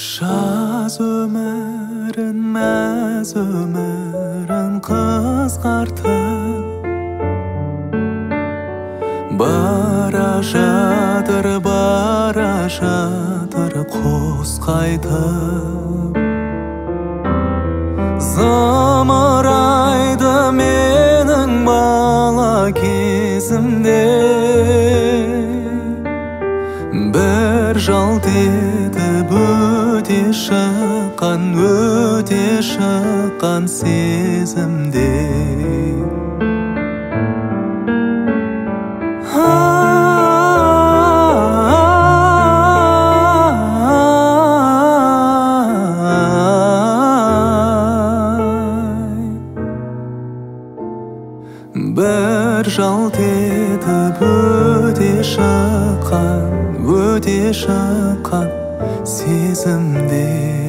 Жаз өмірін, мәз өмірін қысқартып бара жатыр қос қайтып. Зымырайды менің бала кезімде, бір жалт етіп өте шыққан сезімде. Бір жалт етіп өте шыққан сезімде.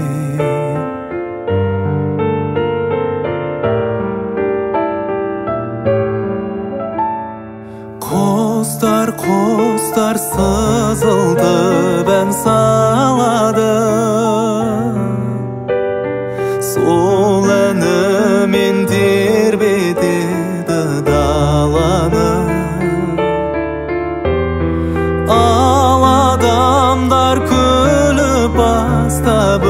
Құстар сызылтып ән салады, сол әнімен тербетеді даланы. Ал адамдар күліп бастап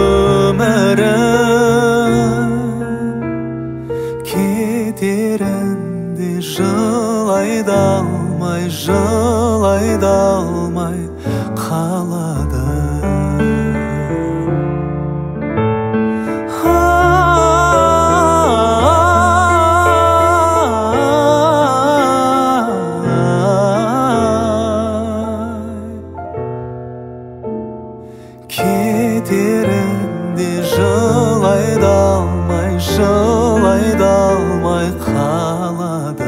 өмірін, кетерінде жылай да алмай қалады. Кетерінде жылай да алмай қалады.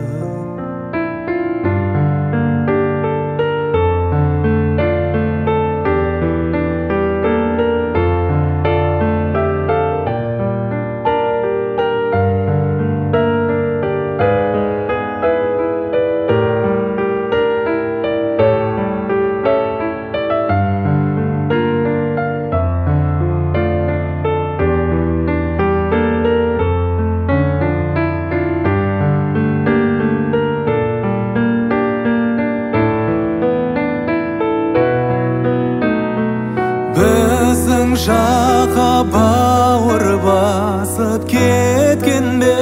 Біздің жаққа бауыр басып кеткенде,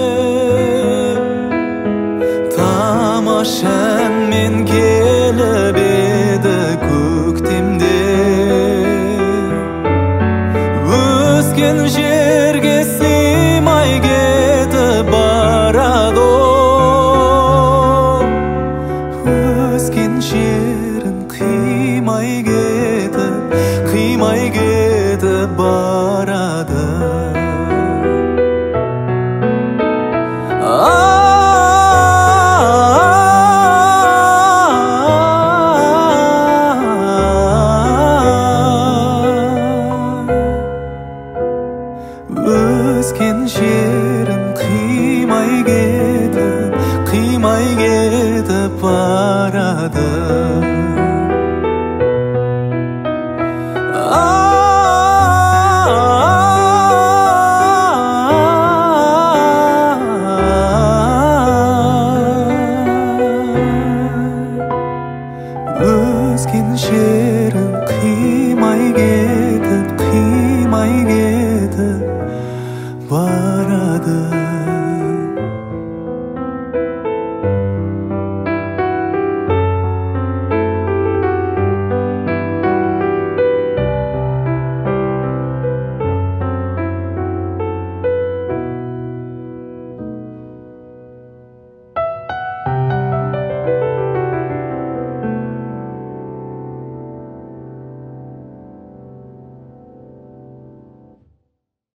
тамаш әнмен келіп еді көктемде. Өскен